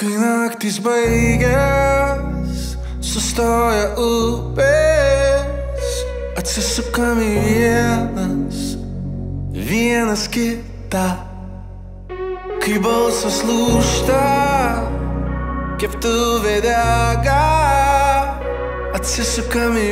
Kai naktis baigias, sustoja upės, atsisukame vienas kitą. Kai balsas lūžta, keptuvė dega, atsisukame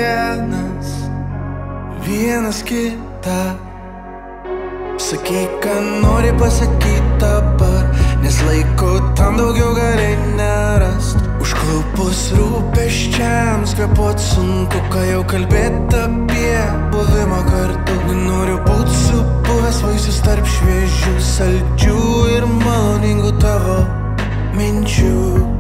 vienas kitą. Sakyk, ką nori pasakyt dabar, nes laiko tam daugiau gali nerast. Užklupus rūpesčiams kvėpuot sunku, ką jau kalbėt apie buvimą kartu. Noriu būt supuvęs vaisius tarp šviežių, saldžių ir maloningų tavo minčių.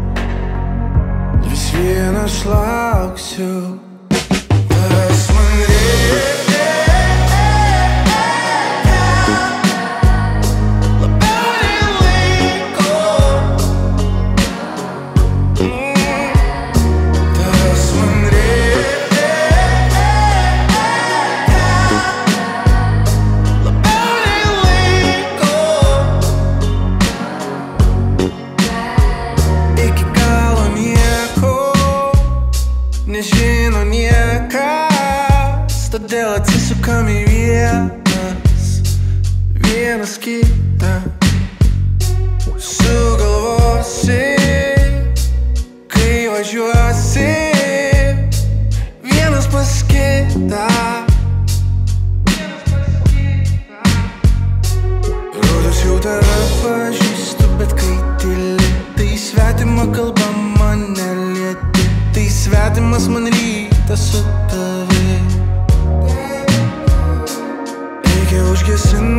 Vis vien aš lauksiu tavęs, man reikia. Nežino niekas, todėl atsisukam į vienas kitą. Sugalvosi, kai važiuosi vienas pas kitą. Rodos jau tave pažįstu, bet kai tyli, tai svetima kalba mane lieti. Tai svetimas man rytas su tavi. Reikia užgesinti